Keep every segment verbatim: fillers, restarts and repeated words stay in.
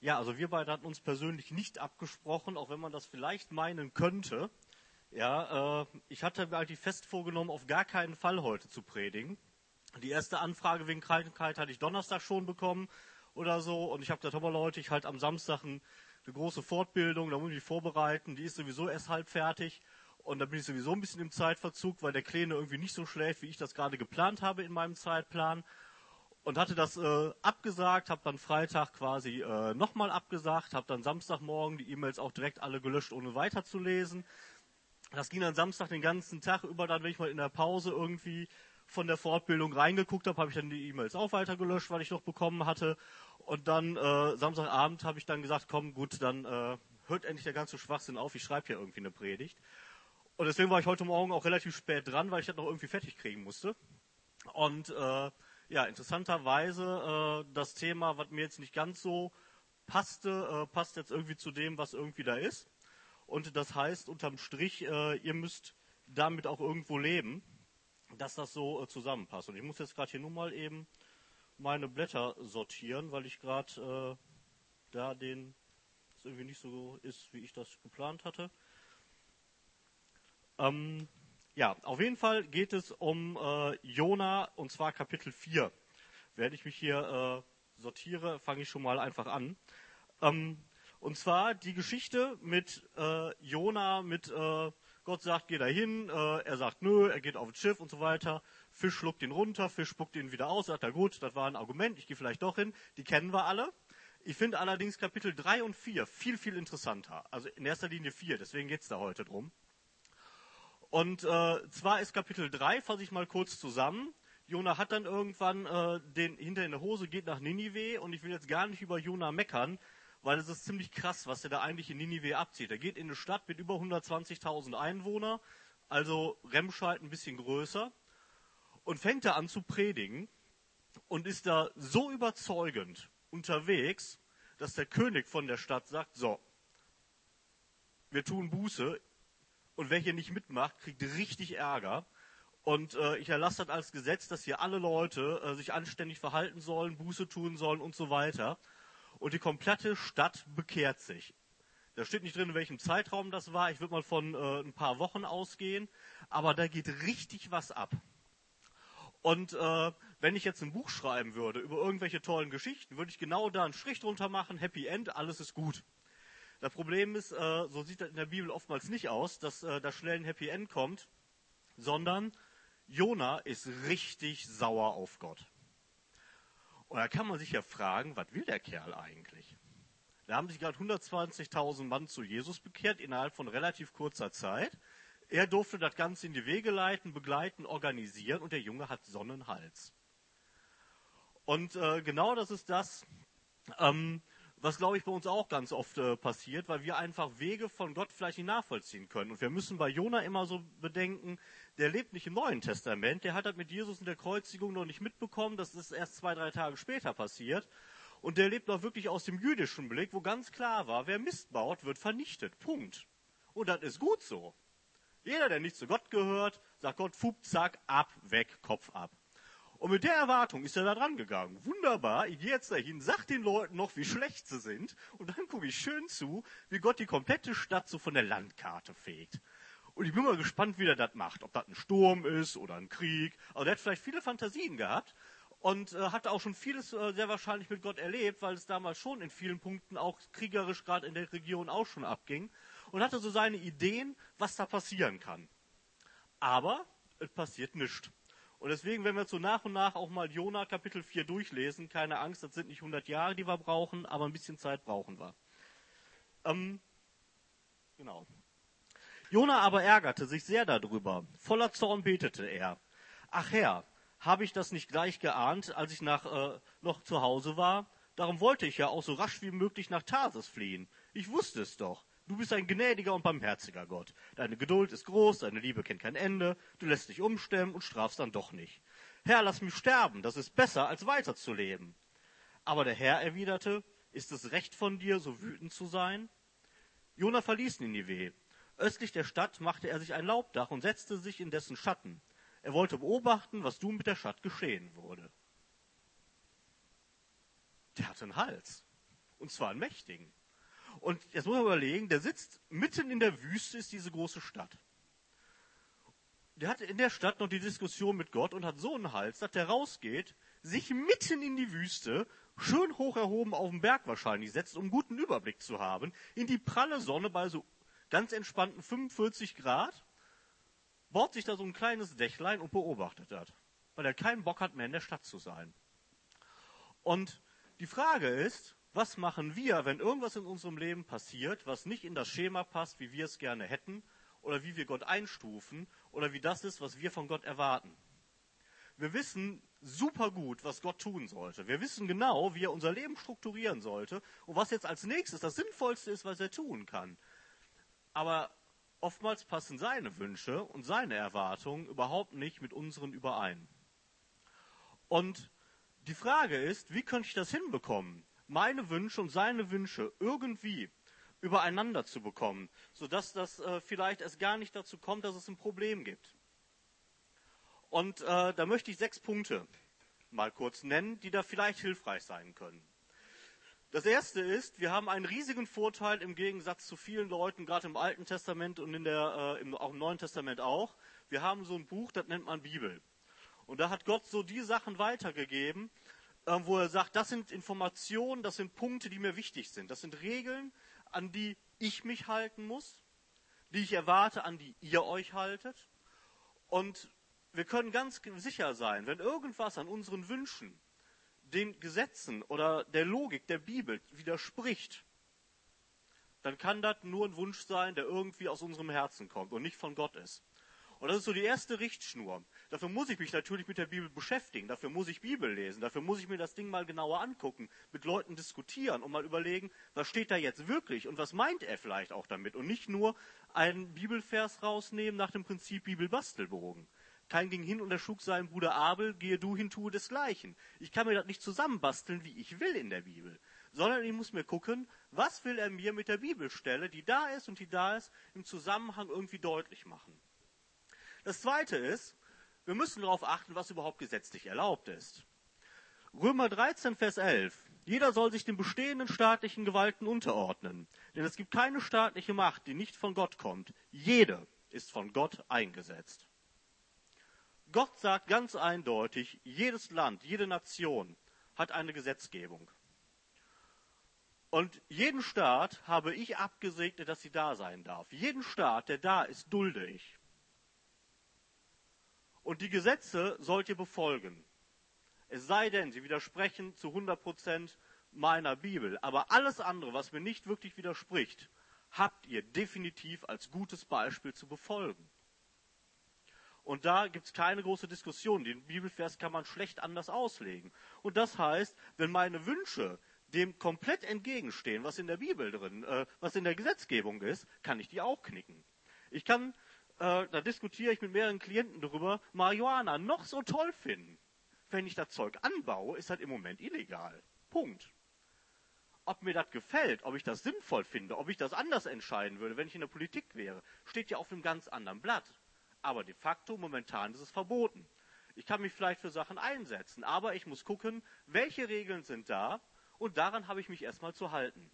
Ja, also wir beide hatten uns persönlich nicht abgesprochen, auch wenn man das vielleicht meinen könnte. Ja, äh, ich hatte mir eigentlich fest vorgenommen, auf gar keinen Fall heute zu predigen. Die erste Anfrage wegen Krankheit hatte ich Donnerstag schon bekommen oder so. Und ich habe gesagt, aber Leute, ich halte am Samstag ein, eine große Fortbildung, da muss ich mich vorbereiten. Die ist sowieso erst halb fertig. Und da bin ich sowieso ein bisschen im Zeitverzug, weil der Kleine irgendwie nicht so schläft, wie ich das gerade geplant habe in meinem Zeitplan. Und hatte das äh, abgesagt, habe dann Freitag quasi äh, nochmal abgesagt, habe dann Samstagmorgen die E-Mails auch direkt alle gelöscht, ohne weiterzulesen. Das ging dann Samstag den ganzen Tag über, dann wenn ich mal in der Pause irgendwie von der Fortbildung reingeguckt habe, habe ich dann die E-Mails auch weiter gelöscht, weil ich noch bekommen hatte. Und dann äh, Samstagabend habe ich dann gesagt, komm gut, dann äh, hört endlich der ganze Schwachsinn auf, ich schreibe hier irgendwie eine Predigt. Und deswegen war ich heute Morgen auch relativ spät dran, weil ich das noch irgendwie fertig kriegen musste. Und äh, ja, interessanterweise äh, das Thema, was mir jetzt nicht ganz so passte, äh, passt jetzt irgendwie zu dem, was irgendwie da ist. Und das heißt, unterm Strich, äh, ihr müsst damit auch irgendwo leben, dass das so äh, zusammenpasst. Und ich muss jetzt gerade hier nur mal eben meine Blätter sortieren, weil ich gerade äh, da den, das irgendwie nicht so ist, wie ich das geplant hatte. Ähm, ja, auf jeden Fall geht es um äh, Jona, und zwar Kapitel vier. Während ich mich hier äh, sortiere, fange ich schon mal einfach an. Ähm, und zwar die Geschichte mit äh, Jona, mit äh, Gott sagt, geh da hin, äh, er sagt nö, er geht auf das Schiff und so weiter. Fisch schluckt ihn runter, Fisch spuckt ihn wieder aus, sagt er gut, das war ein Argument, ich gehe vielleicht doch hin. Die kennen wir alle. Ich finde allerdings Kapitel drei und vier viel, viel interessanter. Also in erster Linie vier, deswegen geht es da heute drum. Und äh, zwar ist Kapitel drei, fasse ich mal kurz zusammen. Jona hat dann irgendwann äh, den hinter in der Hose, geht nach Ninive, und ich will jetzt gar nicht über Jona meckern, weil es ist ziemlich krass, was der da eigentlich in Ninive abzieht. Er geht in eine Stadt mit über hundertzwanzigtausend Einwohnern, also Remscheid ein bisschen größer, und fängt da an zu predigen und ist da so überzeugend unterwegs, dass der König von der Stadt sagt, so, wir tun Buße, und wer hier nicht mitmacht, kriegt richtig Ärger. Und äh, ich erlasse das als Gesetz, dass hier alle Leute äh, sich anständig verhalten sollen, Buße tun sollen und so weiter. Und die komplette Stadt bekehrt sich. Da steht nicht drin, in welchem Zeitraum das war. Ich würde mal von äh, ein paar Wochen ausgehen. Aber da geht richtig was ab. Und äh, wenn ich jetzt ein Buch schreiben würde über irgendwelche tollen Geschichten, würde ich genau da einen Strich drunter machen, Happy End, alles ist gut. Das Problem ist, äh, so sieht das in der Bibel oftmals nicht aus, dass äh, da schnell ein Happy End kommt, sondern Jona ist richtig sauer auf Gott. Und da kann man sich ja fragen, was will der Kerl eigentlich? Da haben sich gerade hundertzwanzigtausend Mann zu Jesus bekehrt, innerhalb von relativ kurzer Zeit. Er durfte das Ganze in die Wege leiten, begleiten, organisieren, und der Junge hat Sonnenhals. Und äh, genau das ist das, ähm, was, glaube ich, bei uns auch ganz oft äh, passiert, weil wir einfach Wege von Gott vielleicht nicht nachvollziehen können. Und wir müssen bei Jona immer so bedenken, der lebt nicht im Neuen Testament, der hat das mit Jesus in der Kreuzigung noch nicht mitbekommen, das ist erst zwei, drei Tage später passiert. Und der lebt auch wirklich aus dem jüdischen Blick, wo ganz klar war, wer Mist baut, wird vernichtet. Punkt. Und das ist gut so. Jeder, der nicht zu Gott gehört, sagt Gott, fup, zack, ab, weg, Kopf ab. Und mit der Erwartung ist er da dran gegangen. Wunderbar, ich gehe jetzt dahin, sag den Leuten noch, wie schlecht sie sind, und dann gucke ich schön zu, wie Gott die komplette Stadt so von der Landkarte fegt. Und ich bin mal gespannt, wie der das macht. Ob das ein Sturm ist oder ein Krieg. Also der hat vielleicht viele Fantasien gehabt und äh, hat auch schon vieles äh, sehr wahrscheinlich mit Gott erlebt, weil es damals schon in vielen Punkten auch kriegerisch gerade in der Region auch schon abging. Und hatte so seine Ideen, was da passieren kann. Aber es passiert nichts. Und deswegen, wenn wir jetzt so nach und nach auch mal Jona Kapitel vier durchlesen, keine Angst, das sind nicht hundert Jahre, die wir brauchen, aber ein bisschen Zeit brauchen wir. Ähm, genau. Jona aber ärgerte sich sehr darüber. Voller Zorn betete er. Ach Herr, habe ich das nicht gleich geahnt, als ich nach, äh, noch zu Hause war? Darum wollte ich ja auch so rasch wie möglich nach Tarsis fliehen. Ich wusste es doch. Du bist ein gnädiger und barmherziger Gott. Deine Geduld ist groß, deine Liebe kennt kein Ende. Du lässt dich umstemmen und strafst dann doch nicht. Herr, lass mich sterben, das ist besser, als weiterzuleben. Aber der Herr erwiderte, ist es recht von dir, so wütend zu sein? Jona verließ Ninive. Östlich der Stadt machte er sich ein Laubdach und setzte sich in dessen Schatten. Er wollte beobachten, was nun mit der Stadt geschehen würde. Der hatte einen Hals. Und zwar einen mächtigen. Und jetzt muss man überlegen, der sitzt mitten in der Wüste, ist diese große Stadt. Der hat in der Stadt noch die Diskussion mit Gott und hat so einen Hals, dass der rausgeht, sich mitten in die Wüste, schön hoch erhoben auf dem Berg wahrscheinlich setzt, um einen guten Überblick zu haben, in die pralle Sonne bei so ganz entspannten fünfundvierzig Grad, baut sich da so ein kleines Dächlein und beobachtet das, weil er keinen Bock hat mehr in der Stadt zu sein. Und die Frage ist, was machen wir, wenn irgendwas in unserem Leben passiert, was nicht in das Schema passt, wie wir es gerne hätten, oder wie wir Gott einstufen, oder wie das ist, was wir von Gott erwarten. Wir wissen super gut, was Gott tun sollte. Wir wissen genau, wie er unser Leben strukturieren sollte und was jetzt als nächstes das Sinnvollste ist, was er tun kann. Aber oftmals passen seine Wünsche und seine Erwartungen überhaupt nicht mit unseren überein. Und die Frage ist, wie könnte ich das hinbekommen, meine Wünsche und seine Wünsche irgendwie übereinander zu bekommen, sodass das äh, vielleicht erst gar nicht dazu kommt, dass es ein Problem gibt. Und äh, da möchte ich sechs Punkte mal kurz nennen, die da vielleicht hilfreich sein können. Das erste ist, wir haben einen riesigen Vorteil im Gegensatz zu vielen Leuten, gerade im Alten Testament und in der, äh, im, auch im Neuen Testament auch. Wir haben so ein Buch, das nennt man Bibel. Und da hat Gott so die Sachen weitergegeben, äh, wo er sagt, das sind Informationen, das sind Punkte, die mir wichtig sind. Das sind Regeln, an die ich mich halten muss, die ich erwarte, an die ihr euch haltet. Und wir können ganz sicher sein, wenn irgendwas an unseren Wünschen, den Gesetzen oder der Logik der Bibel widerspricht, dann kann das nur ein Wunsch sein, der irgendwie aus unserem Herzen kommt und nicht von Gott ist. Und das ist so die erste Richtschnur. Dafür muss ich mich natürlich mit der Bibel beschäftigen, dafür muss ich Bibel lesen, dafür muss ich mir das Ding mal genauer angucken, mit Leuten diskutieren und mal überlegen, was steht da jetzt wirklich und was meint er vielleicht auch damit und nicht nur einen Bibelvers rausnehmen nach dem Prinzip Bibelbastelbogen. Kein ging hin und erschlug seinen Bruder Abel, gehe du hin, tue desgleichen. Ich kann mir das nicht zusammenbasteln, wie ich will in der Bibel, sondern ich muss mir gucken, was will er mir mit der Bibelstelle, die da ist und die da ist, im Zusammenhang irgendwie deutlich machen. Das Zweite ist, wir müssen darauf achten, was überhaupt gesetzlich erlaubt ist. Römer dreizehn, Vers elf. Jeder soll sich den bestehenden staatlichen Gewalten unterordnen, denn es gibt keine staatliche Macht, die nicht von Gott kommt. Jede ist von Gott eingesetzt. Gott sagt ganz eindeutig, jedes Land, jede Nation hat eine Gesetzgebung. Und jeden Staat habe ich abgesegnet, dass sie da sein darf. Jeden Staat, der da ist, dulde ich. Und die Gesetze sollt ihr befolgen. Es sei denn, sie widersprechen zu hundert Prozent meiner Bibel. Aber alles andere, was mir nicht wirklich widerspricht, habt ihr definitiv als gutes Beispiel zu befolgen. Und da gibt es keine große Diskussion. Den Bibelvers kann man schlecht anders auslegen. Und das heißt, wenn meine Wünsche dem komplett entgegenstehen, was in der Bibel drin, äh, was in der Gesetzgebung ist, kann ich die auch knicken. Ich kann, äh, da diskutiere ich mit mehreren Klienten darüber, Marihuana noch so toll finden. Wenn ich das Zeug anbaue, ist das im Moment illegal. Punkt. Ob mir das gefällt, ob ich das sinnvoll finde, ob ich das anders entscheiden würde, wenn ich in der Politik wäre, steht ja auf einem ganz anderen Blatt. Aber de facto, momentan ist es verboten. Ich kann mich vielleicht für Sachen einsetzen, aber ich muss gucken, welche Regeln sind da und daran habe ich mich erstmal zu halten.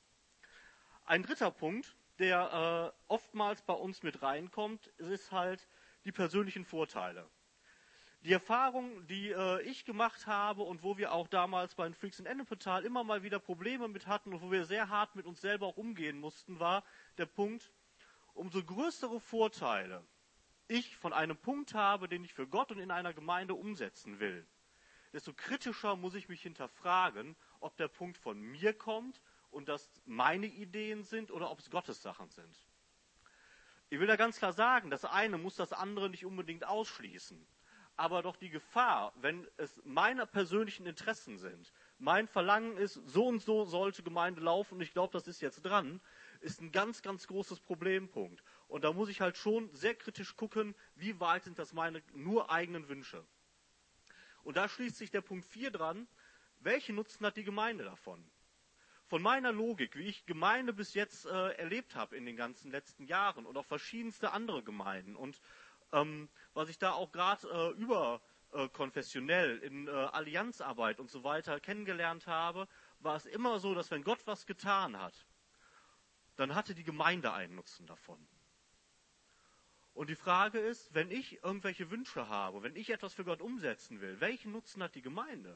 Ein dritter Punkt, der äh, oftmals bei uns mit reinkommt, ist halt die persönlichen Vorteile. Die Erfahrung, die äh, ich gemacht habe und wo wir auch damals bei den Freaks in Ennepetal immer mal wieder Probleme mit hatten und wo wir sehr hart mit uns selber auch umgehen mussten, war der Punkt, umso größere Vorteile ich von einem Punkt habe, den ich für Gott und in einer Gemeinde umsetzen will, desto kritischer muss ich mich hinterfragen, ob der Punkt von mir kommt und das meine Ideen sind oder ob es Gottes Sachen sind. Ich will da ganz klar sagen, das eine muss das andere nicht unbedingt ausschließen. Aber doch die Gefahr, wenn es meine persönlichen Interessen sind, mein Verlangen ist, so und so sollte Gemeinde laufen und ich glaube, das ist jetzt dran, ist ein ganz, ganz großes Problempunkt. Und da muss ich halt schon sehr kritisch gucken, wie weit sind das meine nur eigenen Wünsche. Und da schließt sich der Punkt vier dran, welchen Nutzen hat die Gemeinde davon? Von meiner Logik, wie ich Gemeinde bis jetzt äh, erlebt habe in den ganzen letzten Jahren und auch verschiedenste andere Gemeinden und ähm, was ich da auch gerade äh, überkonfessionell äh, in äh, Allianzarbeit und so weiter kennengelernt habe, war es immer so, dass wenn Gott was getan hat, dann hatte die Gemeinde einen Nutzen davon. Und die Frage ist, wenn ich irgendwelche Wünsche habe, wenn ich etwas für Gott umsetzen will, welchen Nutzen hat die Gemeinde?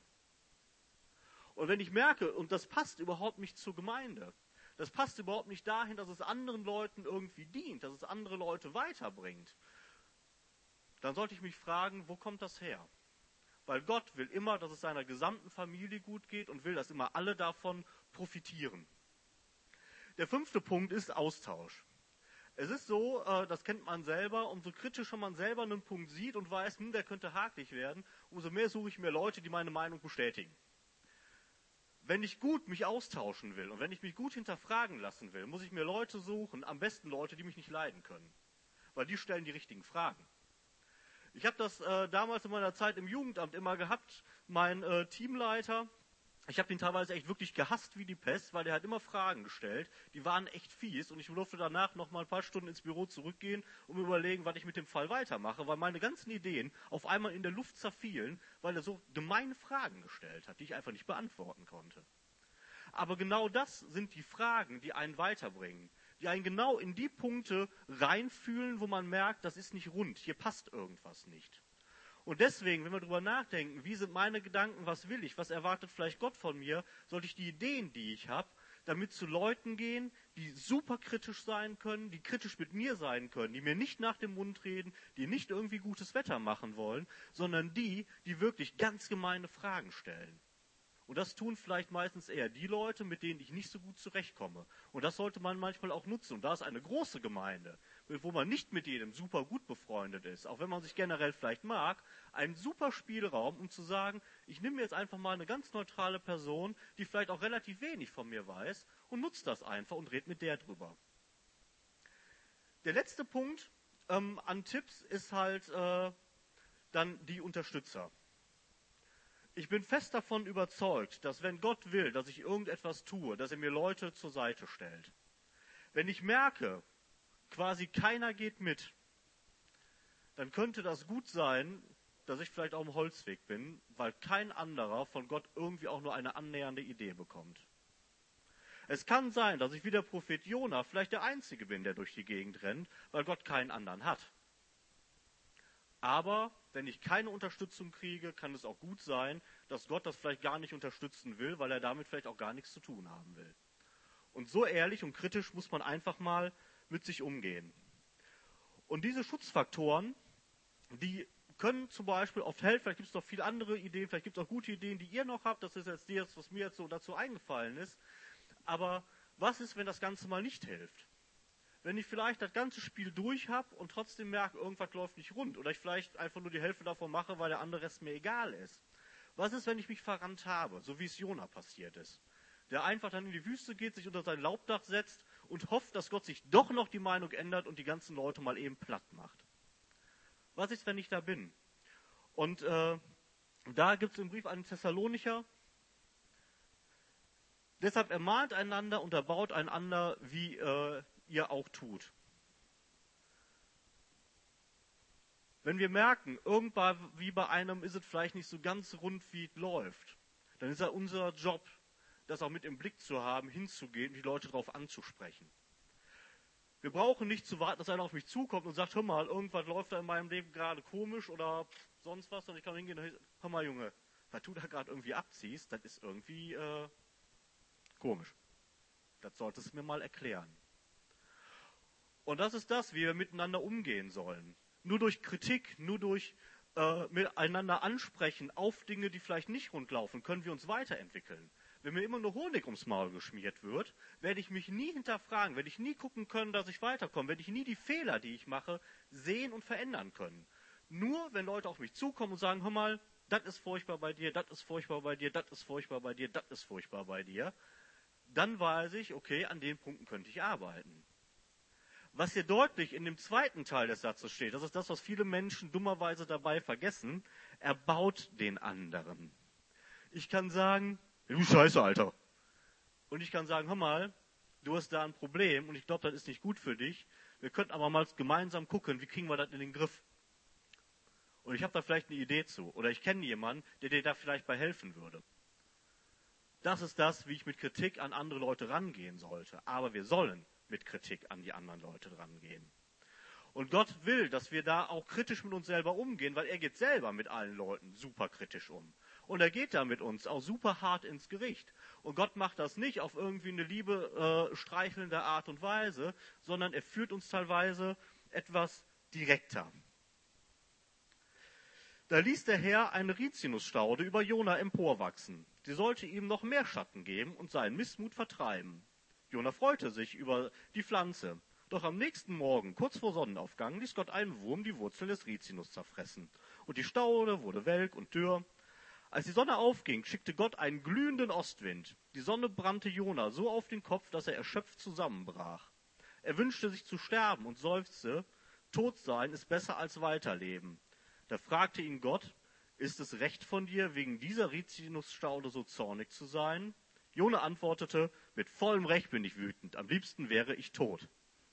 Und wenn ich merke, und das passt überhaupt nicht zur Gemeinde, das passt überhaupt nicht dahin, dass es anderen Leuten irgendwie dient, dass es andere Leute weiterbringt, dann sollte ich mich fragen, wo kommt das her? Weil Gott will immer, dass es seiner gesamten Familie gut geht und will, dass immer alle davon profitieren. Der fünfte Punkt ist Austausch. Es ist so, das kennt man selber, umso kritischer man selber einen Punkt sieht und weiß, hm, der könnte hakelig werden, umso mehr suche ich mir Leute, die meine Meinung bestätigen. Wenn ich gut mich austauschen will und wenn ich mich gut hinterfragen lassen will, muss ich mir Leute suchen, am besten Leute, die mich nicht leiden können. Weil die stellen die richtigen Fragen. Ich habe das äh, damals in meiner Zeit im Jugendamt immer gehabt, mein äh, Teamleiter, ich habe ihn teilweise echt wirklich gehasst wie die Pest, weil der hat immer Fragen gestellt, die waren echt fies und ich durfte danach noch mal ein paar Stunden ins Büro zurückgehen und mir überlegen, was ich mit dem Fall weitermache, weil meine ganzen Ideen auf einmal in der Luft zerfielen, weil er so gemeine Fragen gestellt hat, die ich einfach nicht beantworten konnte. Aber genau das sind die Fragen, die einen weiterbringen, die einen genau in die Punkte reinfühlen, wo man merkt, das ist nicht rund, hier passt irgendwas nicht. Und deswegen, wenn wir darüber nachdenken, wie sind meine Gedanken, was will ich, was erwartet vielleicht Gott von mir, sollte ich die Ideen, die ich habe, damit zu Leuten gehen, die super kritisch sein können, die kritisch mit mir sein können, die mir nicht nach dem Mund reden, die nicht irgendwie gutes Wetter machen wollen, sondern die, die wirklich ganz gemeine Fragen stellen. Und das tun vielleicht meistens eher die Leute, mit denen ich nicht so gut zurechtkomme. Und das sollte man manchmal auch nutzen. Und da ist eine große Gemeinde, wo man nicht mit jedem super gut befreundet ist, auch wenn man sich generell vielleicht mag, ein super Spielraum, um zu sagen, ich nehme mir jetzt einfach mal eine ganz neutrale Person, die vielleicht auch relativ wenig von mir weiß, und nutze das einfach und rede mit der drüber. Der letzte Punkt ähm, an Tipps ist halt äh, dann die Unterstützer. Ich bin fest davon überzeugt, dass wenn Gott will, dass ich irgendetwas tue, dass er mir Leute zur Seite stellt. Wenn ich merke, quasi keiner geht mit, dann könnte das gut sein, dass ich vielleicht auf dem Holzweg bin, weil kein anderer von Gott irgendwie auch nur eine annähernde Idee bekommt. Es kann sein, dass ich wie der Prophet Jona vielleicht der Einzige bin, der durch die Gegend rennt, weil Gott keinen anderen hat. Aber wenn ich keine Unterstützung kriege, kann es auch gut sein, dass Gott das vielleicht gar nicht unterstützen will, weil er damit vielleicht auch gar nichts zu tun haben will. Und so ehrlich und kritisch muss man einfach mal mit sich umgehen. Und diese Schutzfaktoren, die können zum Beispiel oft helfen, vielleicht gibt es noch viele andere Ideen, vielleicht gibt es auch gute Ideen, die ihr noch habt, das ist jetzt das, was mir jetzt so dazu eingefallen ist. Aber was ist, wenn das Ganze mal nicht hilft? Wenn ich vielleicht das ganze Spiel durch habe und trotzdem merke, irgendwas läuft nicht rund oder ich vielleicht einfach nur die Hälfte davon mache, weil der andere Rest mir egal ist. Was ist, wenn ich mich verrannt habe, so wie es Jona passiert ist? Der einfach dann in die Wüste geht, sich unter sein Laubdach setzt und hofft, dass Gott sich doch noch die Meinung ändert und die ganzen Leute mal eben platt macht. Was ist, wenn ich da bin? Und äh, da gibt es im Brief an Thessalonicher, deshalb ermahnt einander und erbaut einander, wie äh, ihr auch tut. Wenn wir merken, irgendwann wie bei einem ist es vielleicht nicht so ganz rund, wie es läuft, dann ist ja unser Job, das auch mit im Blick zu haben, hinzugehen und die Leute darauf anzusprechen. Wir brauchen nicht zu warten, dass einer auf mich zukommt und sagt, hör mal, irgendwas läuft da in meinem Leben gerade komisch oder sonst was, und ich kann hingehen und hör mal, Junge, was du da gerade irgendwie abziehst, das ist irgendwie äh, komisch. Das solltest du mir mal erklären. Und das ist das, wie wir miteinander umgehen sollen. Nur durch Kritik, nur durch äh, miteinander ansprechen auf Dinge, die vielleicht nicht rund laufen, können wir uns weiterentwickeln. Wenn mir immer nur Honig ums Maul geschmiert wird, werde ich mich nie hinterfragen, werde ich nie gucken können, dass ich weiterkomme, werde ich nie die Fehler, die ich mache, sehen und verändern können. Nur wenn Leute auf mich zukommen und sagen, hör mal, das ist furchtbar bei dir, das ist furchtbar bei dir, das ist furchtbar bei dir, das ist furchtbar bei dir, dann weiß ich, okay, an den Punkten könnte ich arbeiten. Was hier deutlich in dem zweiten Teil des Satzes steht, das ist das, was viele Menschen dummerweise dabei vergessen, er baut den anderen. Ich kann sagen, du Scheiße, Alter. Und ich kann sagen, hör mal, du hast da ein Problem und ich glaube, das ist nicht gut für dich. Wir könnten aber mal gemeinsam gucken, wie kriegen wir das in den Griff. Und ich habe da vielleicht eine Idee zu. Oder ich kenne jemanden, der dir da vielleicht bei helfen würde. Das ist das, wie ich mit Kritik an andere Leute rangehen sollte. Aber wir sollen mit Kritik an die anderen Leute rangehen. Und Gott will, dass wir da auch kritisch mit uns selber umgehen, weil er geht selber mit allen Leuten super kritisch um. Und er geht da mit uns auch super hart ins Gericht. Und Gott macht das nicht auf irgendwie eine liebe, äh, streichelnde Art und Weise, sondern er führt uns teilweise etwas direkter. Da ließ der Herr eine Rizinusstaude über Jona emporwachsen. Sie sollte ihm noch mehr Schatten geben und seinen Missmut vertreiben. Jona freute sich über die Pflanze. Doch am nächsten Morgen, kurz vor Sonnenaufgang, ließ Gott einen Wurm die Wurzel des Rizinus zerfressen. Und die Staude wurde welk und dürr. Als die Sonne aufging, schickte Gott einen glühenden Ostwind. Die Sonne brannte Jona so auf den Kopf, dass er erschöpft zusammenbrach. Er wünschte sich zu sterben und seufzte, Tot sein ist besser als weiterleben. Da fragte ihn Gott, ist es recht von dir, wegen dieser Rizinusstaude so zornig zu sein? Jona antwortete, mit vollem Recht bin ich wütend, am liebsten wäre ich tot.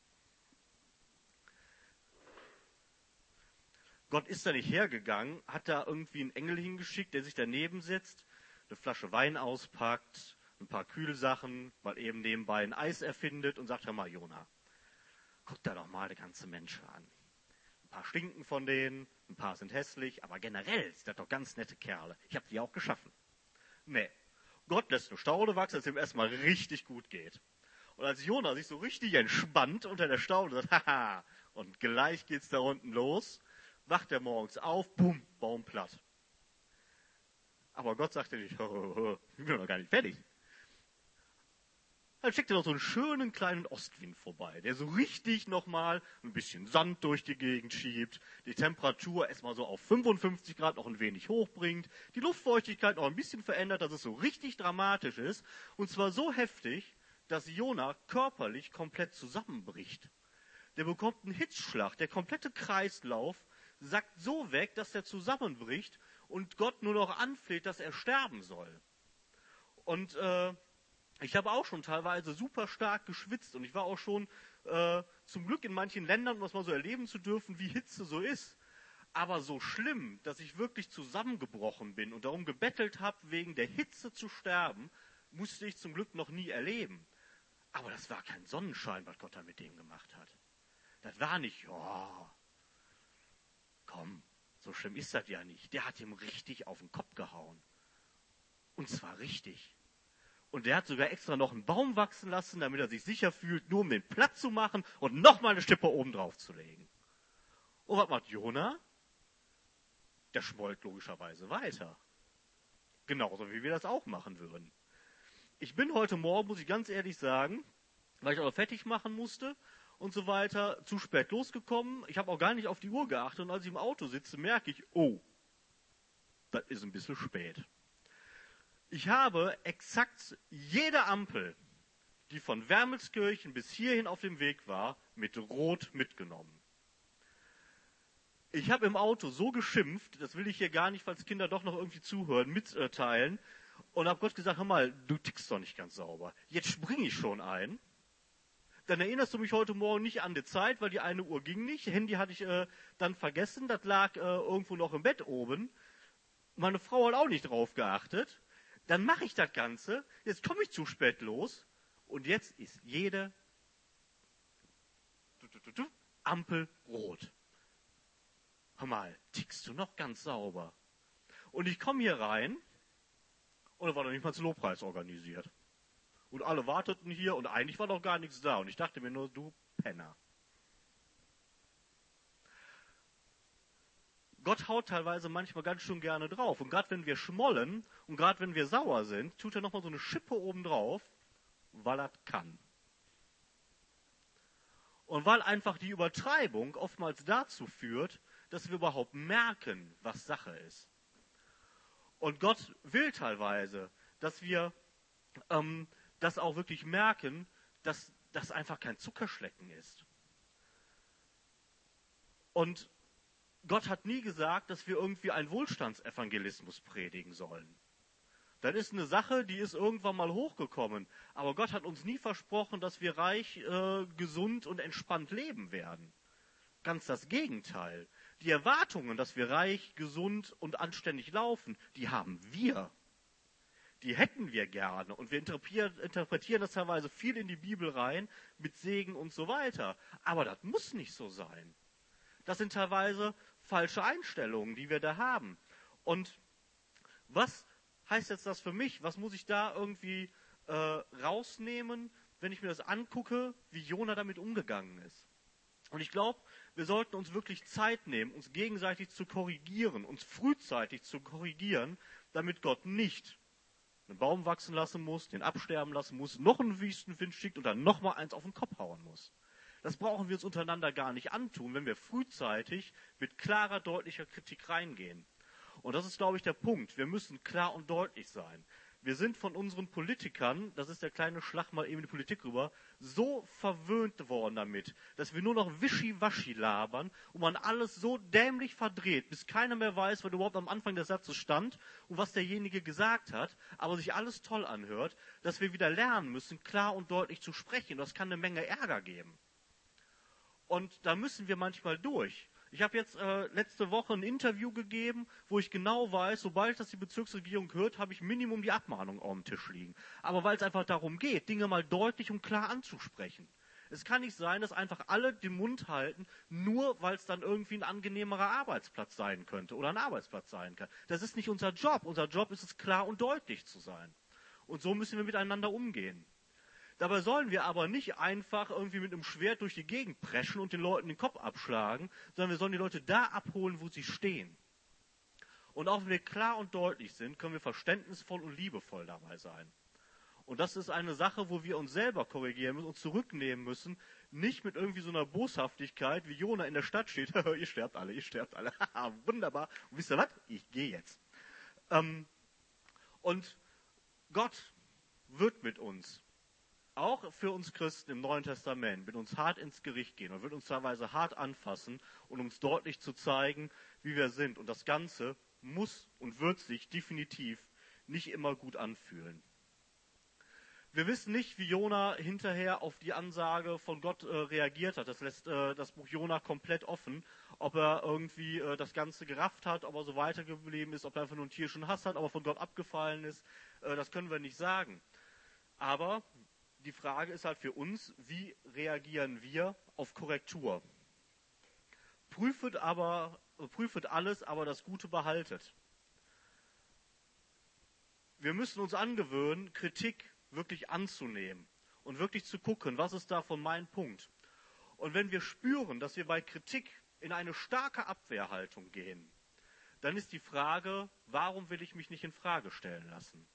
Gott ist da nicht hergegangen, hat da irgendwie einen Engel hingeschickt, der sich daneben setzt, eine Flasche Wein auspackt, ein paar Kühlsachen, mal eben nebenbei ein Eis erfindet und sagt, hör mal, Jona, guck da doch mal die ganze Menschen an. Ein paar stinken von denen, ein paar sind hässlich, aber generell sind das doch ganz nette Kerle. Ich habe die auch geschaffen. Nee, Gott lässt eine Staude wachsen, dass es ihm erstmal richtig gut geht. Und als Jona sich so richtig entspannt unter der Staude sagt, haha, und gleich geht's da unten los, wacht er morgens auf, bumm, Baum platt. Aber Gott sagte nicht, ich bin noch gar nicht fertig. Dann schickt er noch so einen schönen kleinen Ostwind vorbei, der so richtig nochmal ein bisschen Sand durch die Gegend schiebt, die Temperatur erstmal so auf fünfundfünfzig Grad noch ein wenig hochbringt, die Luftfeuchtigkeit noch ein bisschen verändert, dass es so richtig dramatisch ist. Und zwar so heftig, dass Jona körperlich komplett zusammenbricht. Der bekommt einen Hitzschlag, der komplette Kreislauf sackt so weg, dass er zusammenbricht und Gott nur noch anfleht, dass er sterben soll. Und äh, ich habe auch schon teilweise super stark geschwitzt und ich war auch schon äh, zum Glück in manchen Ländern, um das mal so erleben zu dürfen, wie Hitze so ist. Aber so schlimm, dass ich wirklich zusammengebrochen bin und darum gebettelt habe, wegen der Hitze zu sterben, musste ich zum Glück noch nie erleben. Aber das war kein Sonnenschein, was Gott da mit dem gemacht hat. Das war nicht, oh, komm, so schlimm ist das ja nicht. Der hat ihm richtig auf den Kopf gehauen. Und zwar richtig. Und der hat sogar extra noch einen Baum wachsen lassen, damit er sich sicher fühlt, nur um den Platz zu machen und nochmal eine Stippe oben drauf zu legen. Und was macht Jona? Der schmollt logischerweise weiter. Genauso wie wir das auch machen würden. Ich bin heute Morgen, muss ich ganz ehrlich sagen, weil ich auch fertig machen musste und so weiter, zu spät losgekommen. Ich habe auch gar nicht auf die Uhr geachtet und als ich im Auto sitze, merke ich, oh, das ist ein bisschen spät. Ich habe exakt jede Ampel, die von Wermelskirchen bis hierhin auf dem Weg war, mit Rot mitgenommen. Ich habe im Auto so geschimpft, das will ich hier gar nicht, falls Kinder doch noch irgendwie zuhören, mitteilen, und habe Gott gesagt, hör mal, du tickst doch nicht ganz sauber. Jetzt springe ich schon ein. Dann erinnerst du mich heute Morgen nicht an die Zeit, weil die eine Uhr ging nicht. Handy hatte ich äh, dann vergessen, das lag äh, irgendwo noch im Bett oben. Meine Frau hat auch nicht drauf geachtet. Dann mache ich das Ganze, jetzt komme ich zu spät los und jetzt ist jede Ampel rot. Hör mal, tickst du noch ganz sauber? Und ich komme hier rein und da war noch nicht mal das Lobpreis organisiert. Und alle warteten hier und eigentlich war noch gar nichts da. Und ich dachte mir nur, du Penner. Gott haut teilweise manchmal ganz schön gerne drauf. Und gerade wenn wir schmollen und gerade wenn wir sauer sind, tut er nochmal so eine Schippe oben drauf, weil er kann. Und weil einfach die Übertreibung oftmals dazu führt, dass wir überhaupt merken, was Sache ist. Und Gott will teilweise, dass wir ähm, das auch wirklich merken, dass das einfach kein Zuckerschlecken ist. Und Gott hat nie gesagt, dass wir irgendwie einen Wohlstandsevangelismus predigen sollen. Das ist eine Sache, die ist irgendwann mal hochgekommen. Aber Gott hat uns nie versprochen, dass wir reich, äh, gesund und entspannt leben werden. Ganz das Gegenteil. Die Erwartungen, dass wir reich, gesund und anständig laufen, die haben wir. die hätten wir gerne. Und wir interpretieren, interpretieren das teilweise viel in die Bibel rein, mit Segen und so weiter. Aber das muss nicht so sein. Das sind teilweise falsche Einstellungen, die wir da haben. Und was heißt jetzt das für mich? Was muss ich da irgendwie äh, rausnehmen, wenn ich mir das angucke, wie Jona damit umgegangen ist? Und ich glaube, wir sollten uns wirklich Zeit nehmen, uns gegenseitig zu korrigieren, uns frühzeitig zu korrigieren, damit Gott nicht einen Baum wachsen lassen muss, den absterben lassen muss, noch einen Wüstenwind schickt und dann nochmal eins auf den Kopf hauen muss. Das brauchen wir uns untereinander gar nicht antun, wenn wir frühzeitig mit klarer, deutlicher Kritik reingehen. Und das ist, glaube ich, der Punkt. Wir müssen klar und deutlich sein. Wir sind von unseren Politikern, das ist der kleine Schlag mal eben in die Politik rüber, so verwöhnt worden damit, dass wir nur noch Wischiwaschi labern und man alles so dämlich verdreht, bis keiner mehr weiß, was überhaupt am Anfang des Satzes stand und was derjenige gesagt hat, aber sich alles toll anhört, dass wir wieder lernen müssen, klar und deutlich zu sprechen. Das kann eine Menge Ärger geben. Und da müssen wir manchmal durch. Ich habe jetzt äh, letzte Woche ein Interview gegeben, wo ich genau weiß, sobald das die Bezirksregierung hört, habe ich Minimum die Abmahnung auf dem Tisch liegen. Aber weil es einfach darum geht, Dinge mal deutlich und klar anzusprechen. Es kann nicht sein, dass einfach alle den Mund halten, nur weil es dann irgendwie ein angenehmerer Arbeitsplatz sein könnte oder ein Arbeitsplatz sein kann. Das ist nicht unser Job. Unser Job ist es, klar und deutlich zu sein. Und so müssen wir miteinander umgehen. Dabei sollen wir aber nicht einfach irgendwie mit einem Schwert durch die Gegend preschen und den Leuten den Kopf abschlagen, sondern wir sollen die Leute da abholen, wo sie stehen. Und auch wenn wir klar und deutlich sind, können wir verständnisvoll und liebevoll dabei sein. Und das ist eine Sache, wo wir uns selber korrigieren müssen und zurücknehmen müssen, nicht mit irgendwie so einer Boshaftigkeit, wie Jona in der Stadt steht, ihr sterbt alle, ihr sterbt alle, wunderbar, und wisst ihr was, ich gehe jetzt. Ähm, und Gott wird mit uns, auch für uns Christen im Neuen Testament, mit uns hart ins Gericht gehen und wird uns teilweise hart anfassen und uns deutlich zu zeigen, wie wir sind. Und das Ganze muss und wird sich definitiv nicht immer gut anfühlen. Wir wissen nicht, wie Jona hinterher auf die Ansage von Gott äh, reagiert hat. Das lässt äh, das Buch Jona komplett offen, ob er irgendwie äh, das Ganze gerafft hat, ob er so weitergeblieben ist, ob er einfach nur einen tierischen Hass hat, ob er von Gott abgefallen ist. Äh, das können wir nicht sagen. Aber die Frage ist halt für uns, wie reagieren wir auf Korrektur? Prüfet aber, prüfet alles, aber das Gute behaltet. Wir müssen uns angewöhnen, Kritik wirklich anzunehmen und wirklich zu gucken, was ist davon mein Punkt. Und wenn wir spüren, dass wir bei Kritik in eine starke Abwehrhaltung gehen, dann ist die Frage, warum will ich mich nicht in Frage stellen lassen?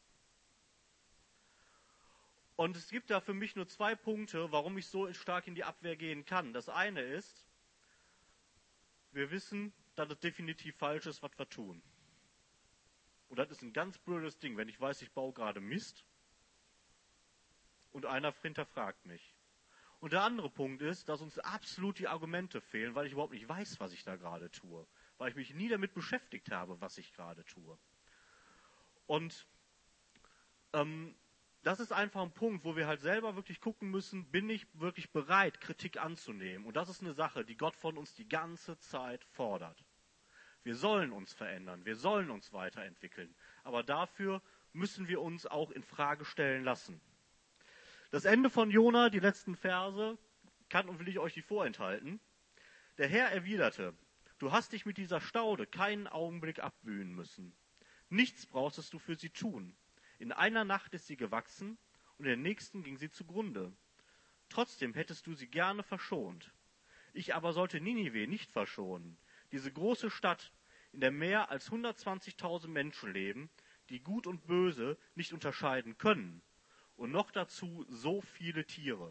Und es gibt da für mich nur zwei Punkte, warum ich so stark in die Abwehr gehen kann. Das eine ist, wir wissen, dass es definitiv falsch ist, was wir tun. Und das ist ein ganz blödes Ding, wenn ich weiß, ich baue gerade Mist und einer hinterfragt mich. Und der andere Punkt ist, dass uns absolut die Argumente fehlen, weil ich überhaupt nicht weiß, was ich da gerade tue. Weil ich mich nie damit beschäftigt habe, was ich gerade tue. Und ähm, das ist einfach ein Punkt, wo wir halt selber wirklich gucken müssen, bin ich wirklich bereit, Kritik anzunehmen? Und das ist eine Sache, die Gott von uns die ganze Zeit fordert. Wir sollen uns verändern, wir sollen uns weiterentwickeln. Aber dafür müssen wir uns auch in Frage stellen lassen. Das Ende von Jona, die letzten Verse, kann und will ich euch die vorenthalten. Der Herr erwiderte, du hast dich mit dieser Staude keinen Augenblick abmühen müssen. Nichts brauchtest du für sie tun. In einer Nacht ist sie gewachsen und in der nächsten ging sie zugrunde. Trotzdem hättest du sie gerne verschont. Ich aber sollte Ninive nicht verschonen. Diese große Stadt, in der mehr als hundertzwanzigtausend Menschen leben, die Gut und Böse nicht unterscheiden können. Und noch dazu so viele Tiere.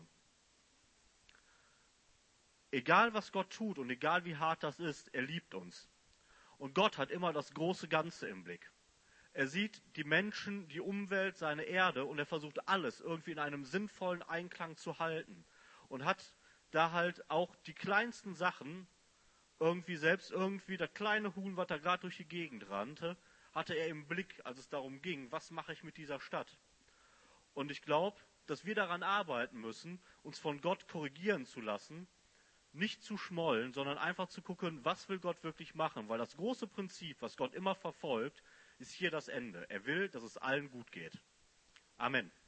Egal was Gott tut und egal wie hart das ist, er liebt uns. Und Gott hat immer das große Ganze im Blick. Er sieht die Menschen, die Umwelt, seine Erde und er versucht alles irgendwie in einem sinnvollen Einklang zu halten. Und hat da halt auch die kleinsten Sachen, irgendwie selbst irgendwie das kleine Huhn, was da gerade durch die Gegend rannte, hatte er im Blick, als es darum ging, was mache ich mit dieser Stadt. Und ich glaube, dass wir daran arbeiten müssen, uns von Gott korrigieren zu lassen, nicht zu schmollen, sondern einfach zu gucken, was will Gott wirklich machen. Weil das große Prinzip, was Gott immer verfolgt, ist hier das Ende. Er will, dass es allen gut geht. Amen.